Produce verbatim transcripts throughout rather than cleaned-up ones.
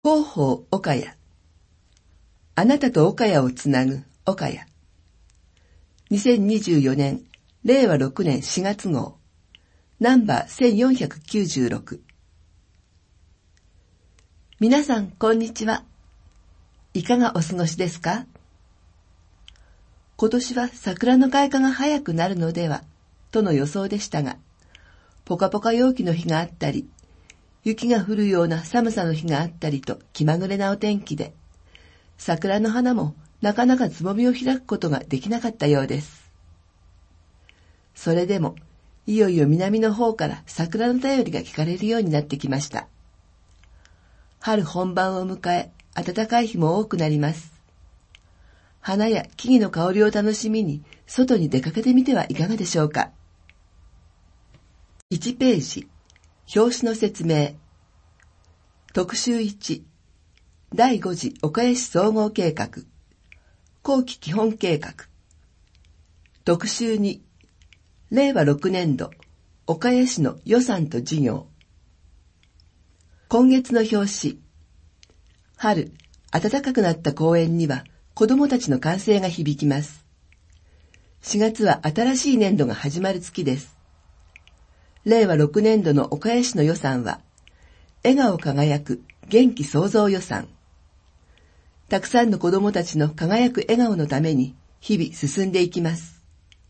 広報岡谷。あなたと岡谷をつなぐ岡谷。にせんにじゅうよねん、れいわろくねんしがつ号。ナンバーせんよんひゃくきゅうじゅうろく。皆さん、こんにちは。いかがお過ごしですか？今年は桜の開花が早くなるのでは、との予想でしたが、ポカポカ陽気の日があったり、雪が降るような寒さの日があったりと気まぐれなお天気で、桜の花もなかなかつぼみを開くことができなかったようです。それでも、いよいよ南の方から桜の便りが聞かれるようになってきました。春本番を迎え、暖かい日も多くなります。花や木々の香りを楽しみに、外に出かけてみてはいかがでしょうか。いちページ、表紙の説明。特集いち、だいご次岡谷市総合計画、後期基本計画。特集に、れいわろくねんど岡谷市の予算と事業。今月の表紙。春、暖かくなった公園には子供たちの歓声が響きます。しがつは新しい年度が始まる月です。れいわろくねんどの岡谷市の予算は、笑顔輝く元気創造予算。たくさんの子供たちの輝く笑顔のために日々進んでいきます。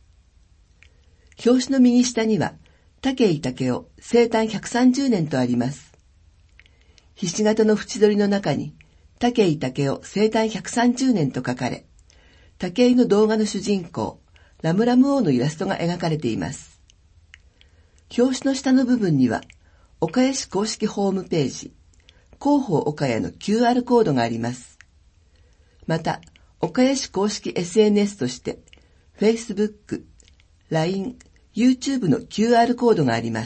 表紙の右下には、武井武雄生誕ひゃくさんじゅうねんとあります。ひし形の縁取りの中に、武井武雄生誕ひゃくさんじゅうねんと書かれ、武井の動画の主人公、ラムラム王のイラストが描かれています。表紙の下の部分には、岡谷市公式ホームページ、広報岡谷の キューアール コードがあります。また、岡谷市公式 エスエヌエス として、Facebook、ライン、YouTube の キューアール コードがあります。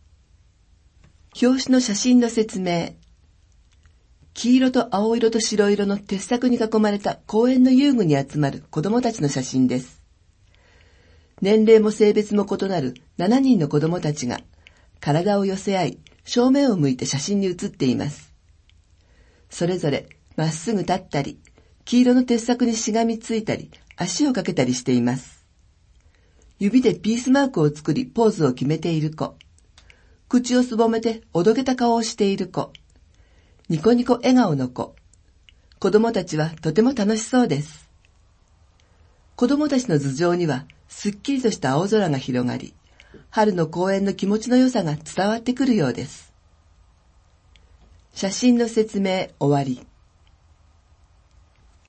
表紙の写真の説明。黄色と青色と白色の鉄柵に囲まれた公園の遊具に集まる子供たちの写真です。年齢も性別も異なるしちにんの子供たちが、体を寄せ合い、正面を向いて写真に写っています。それぞれ、まっすぐ立ったり、黄色の鉄柵にしがみついたり、足をかけたりしています。指でピースマークを作り、ポーズを決めている子。口をすぼめて、おどけた顔をしている子。ニコニコ笑顔の子。子供たちはとても楽しそうです。子供たちの頭上には、すっきりとした青空が広がり、春の公園の気持ちの良さが伝わってくるようです。写真の説明終わり。